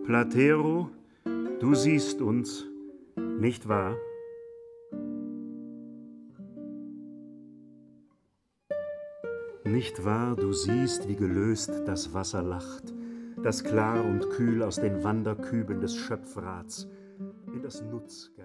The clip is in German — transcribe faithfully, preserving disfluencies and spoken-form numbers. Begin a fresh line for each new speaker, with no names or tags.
Platero, du siehst uns, nicht wahr? Nicht wahr, du siehst, wie gelöst das Wasser lacht, das klar und kühl aus den Wanderküben des Schöpfrats in das Nutz